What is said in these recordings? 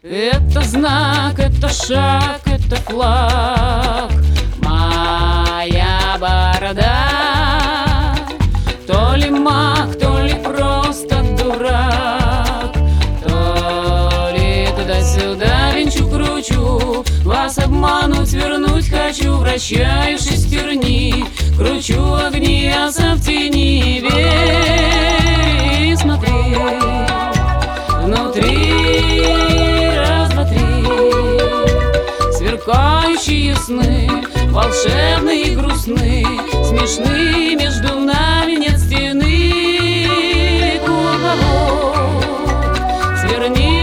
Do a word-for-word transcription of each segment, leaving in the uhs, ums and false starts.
Это знак, это шаг, это флаг, моя борода. То ли маг, то ли просто дурак, то ли туда-сюда винчу-кручу, вас обмануть, вернуть хочу, вращаю шестерни, кручу огни, а сам в тени. Верь и смотри, внутри раз, два, три, сверкающие сны, волшебные и грустны, смешны, между нами нет стены. Круговорот, сверни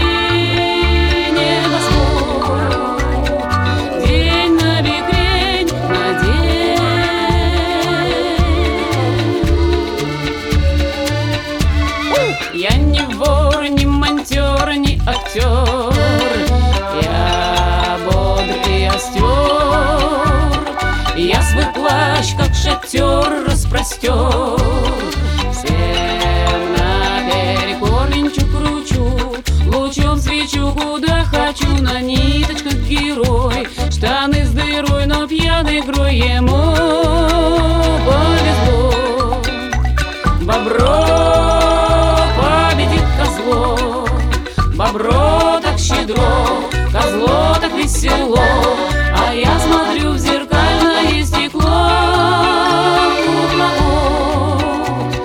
небосвод, день на бекрень надень. Я не вор, не монтер, не актер, я бодр и остер. Я свой плащ, как шатер, распростер, всем наперекор винчу-кручу, лучом свечу, куда хочу, на ниточках герой, штаны с дырой, но пьяной игрой ему повезло. Бобро победит козло, бобро так щедро, козло так весело, а я смотрю в зеркальное стекло. Круговорот,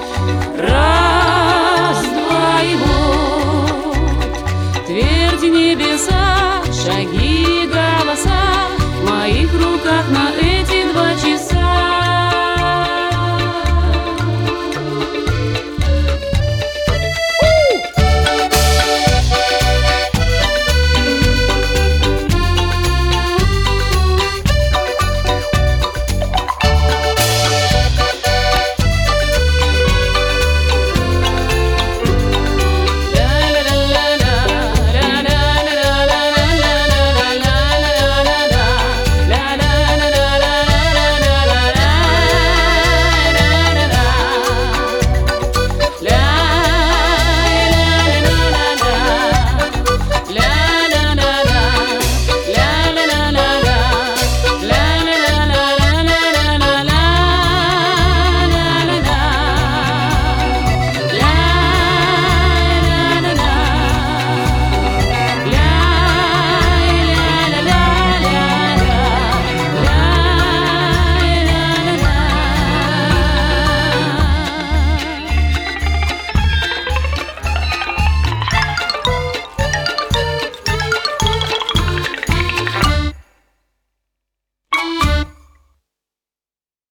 раз, два и вот, твердь небеса, шаги